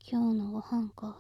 今日のご飯か。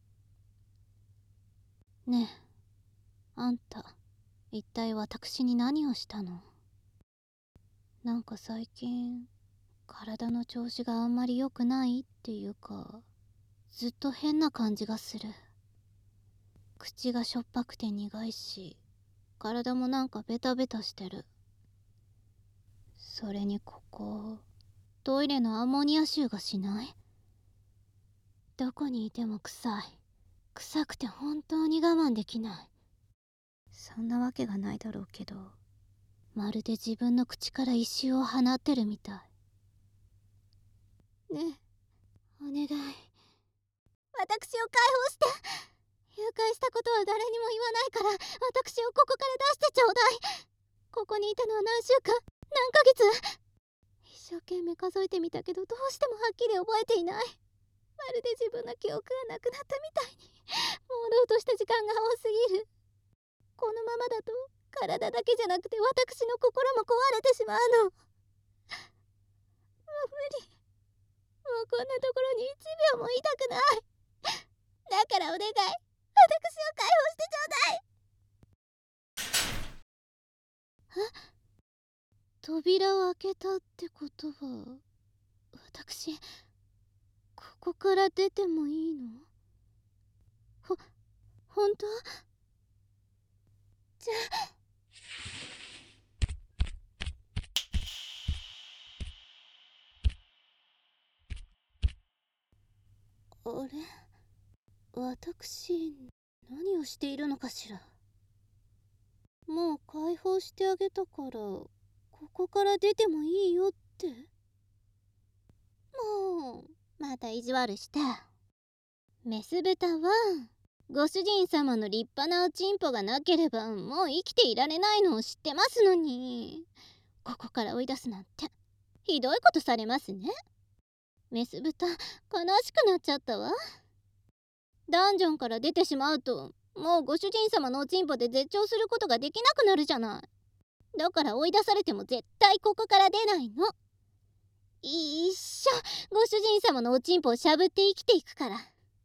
ねえ、あんた、一体私に何をしたの？なんか最近、体の調子があんまり良くないっていうか、ずっと変な感じがする。口がしょっぱくて苦いし、体もなんかベタベタしてる。それにここ、トイレのアンモニア臭がしない？どこにいても臭い。臭くて本当に我慢できない。そんなわけがないだろうけど、まるで自分の口から異臭を放ってるみたい。ねえ、お願い。私を解放して。誘拐したことは誰にも言わないから、私をここから出してちょうだい。ここにいたのは何週間、何ヶ月。一生懸命数えてみたけど、どうしてもはっきり覚えていない。まるで自分の記憶がなくなったみたいに。朦朧とした時間が多すぎる。このままだと体だけじゃなくて私の心も壊れてしまうの。もう無理。もうこんなところに1秒もいたくない。だからお願い、私を解放してちょうだい。扉を開けたってことは、私ここから出てもいいの？本当？じゃあれ、私何をしているのかしら。もう解放してあげたからここから出てもいいよって。もうまた意地悪して。メス豚はご主人様の立派なおちんぽがなければもう生きていられないのを知ってますのに、ここから追い出すなんてひどいことされますね。メス豚悲しくなっちゃったわ。ダンジョンから出てしまうともうご主人様のおちんぽで絶頂することができなくなるじゃない。だから追い出されても絶対ここから出ないの。一生ご主人様のおちんぽをしゃぶって生きていくから。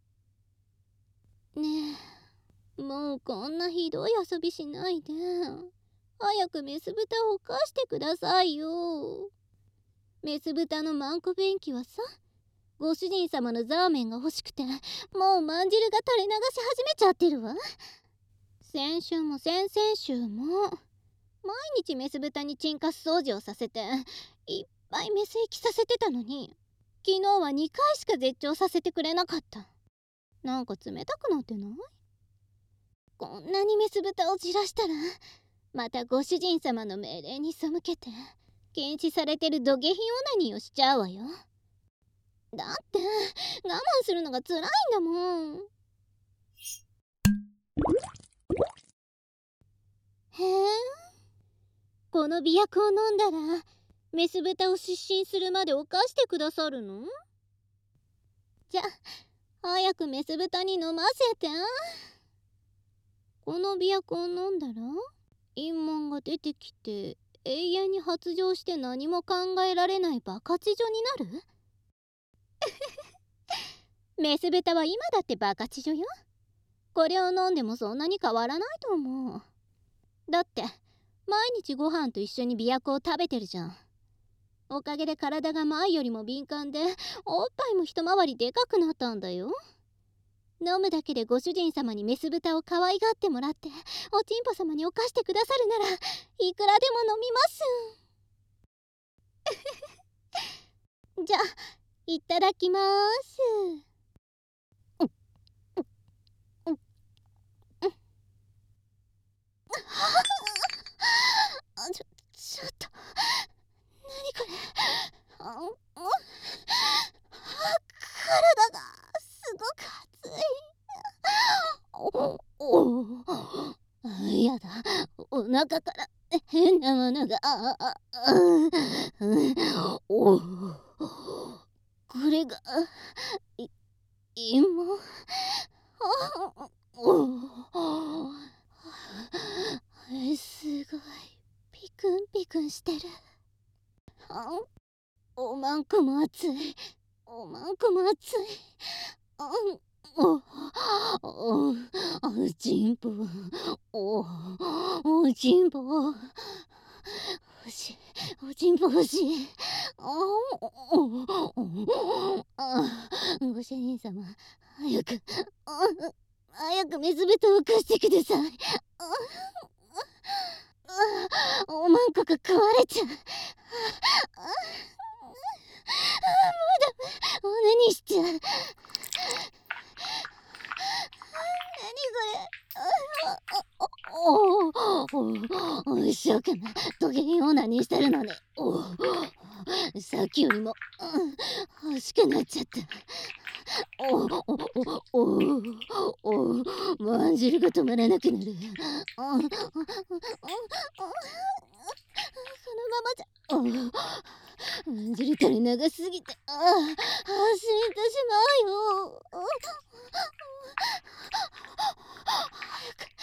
ねえ、もうこんなひどい遊びしないで。早くメス豚を犯してくださいよ。メス豚のマンコ便器はさ、ご主人様のザーメンが欲しくてもうまんじるが垂れ流し始めちゃってるわ。先週も先々週も毎日メス豚にチンカス掃除をさせていっぱいメス液させてたのに、昨日は2回しか絶頂させてくれなかった。なんか冷たくなってない？こんなにメス豚をじらしたらまたご主人様の命令に背けて禁止されてる土下品オナニーをしちゃうわよ。だって我慢するのが辛いんだもん。へえ、この媚薬を飲んだらメス豚を失神するまで犯してくださるの？じゃ早くメス豚に飲ませて。この媚薬を飲んだら陰門が出てきて永遠に発情して何も考えられないバカチ女になる？メス豚は今だってバカチ女よ。これを飲んでもそんなに変わらないと思う。だって毎日ご飯と一緒に媚薬を食べてるじゃん。おかげで体が前よりも敏感でおっぱいも一回りでかくなったんだよ。飲むだけでご主人様にメス豚を可愛がってもらっておちんぽ様に犯してくださるならいくらでも飲みます。じゃあいただきます。ちょっと何これ。体がすごく熱い。やだ、お腹から変なものが。おこれが陰謀。すごいピクンピクンしてる。おまんこも熱い。おまんこも熱い。 チンポ、チンポ、欲しい、チンポ欲しい。ご主人様、早く水ぶとを貸してください。おまんこが食われちゃう。もうダメ、おねにしちゃう。一生懸命トゲンオーナーにしてるのに、さっきよりも、欲しくなっちゃった。まんじるが止まらなくなる。このままじゃ、まんじるから長すぎて、死んでしまうよ。早く、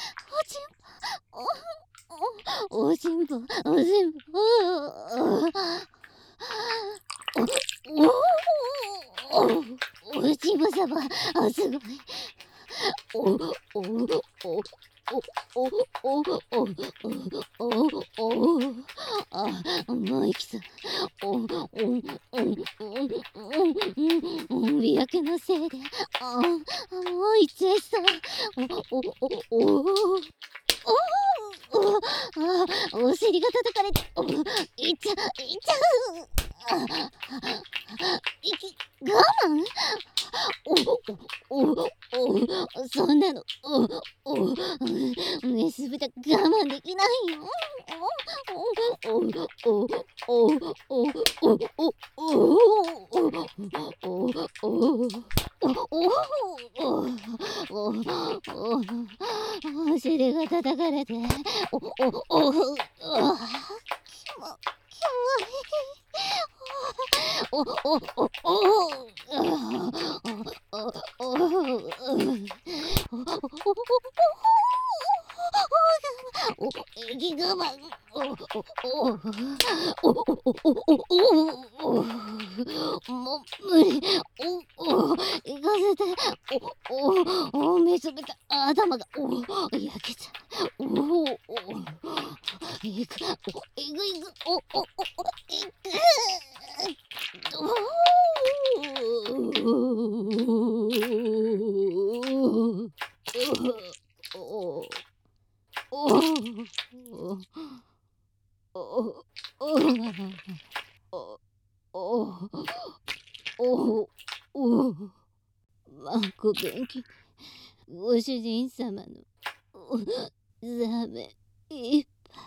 おしんぽ、おしんぽ様、すごい。マイキさん、美薬のせいで、もういっちゃいそう。お尻が叩かれて、いっちゃう。我慢？そんなの、メス豚我慢できないよ。お尻が叩かれて、息我慢。もう無理。行かせて。目覚めた頭が焼けちゃう。行く。わんこ元気。ご主人様のザメいっぱい。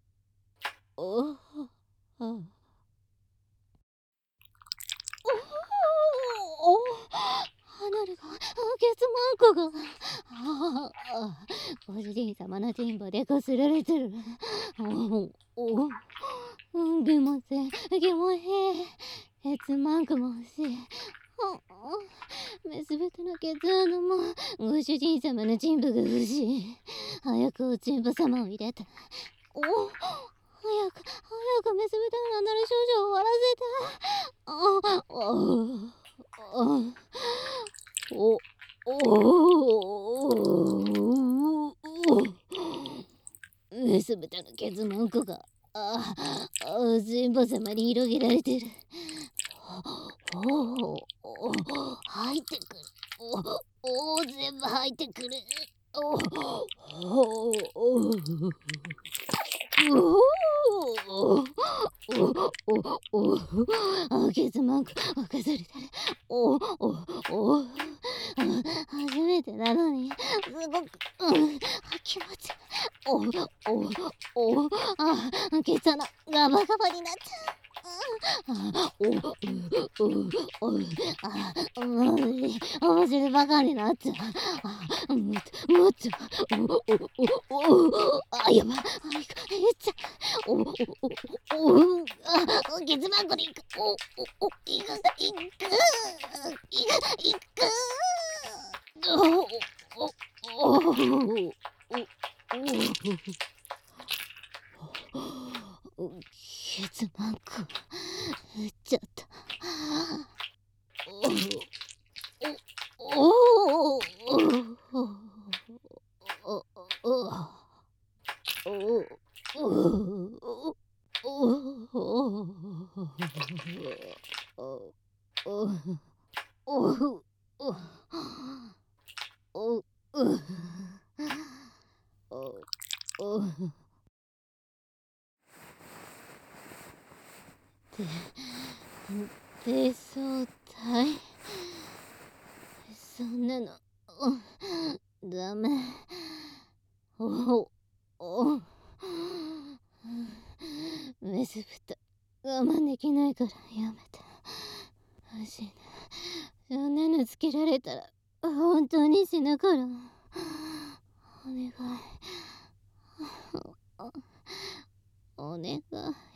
離れが、ケツマンコが。ご主人様のチンポでこすられてる。でもせ、気もへケツマンコも欲しい。メス豚のケツ穴もご主人様のチンポが欲しい。早くおチンポ様を入れて。早くメス豚のアナル少女を終わらせて。メス豚のケツマンコがおチンポ様に広げられてる。入ってくる。全部入ってくる。ケツマンコ任されてる。初めてなのにすごく気持ちケツ穴ガバガバになっちゃう。面白いバカになっちゃう。もっとやばい、えっちゃケツマンコでいく。ケツマンコ打っちゃった。 でそうたい、そんなのダメ。メス豚我慢できないからやめてほしいな。そんなのつけられたら本当に死ぬから、お願いお願い。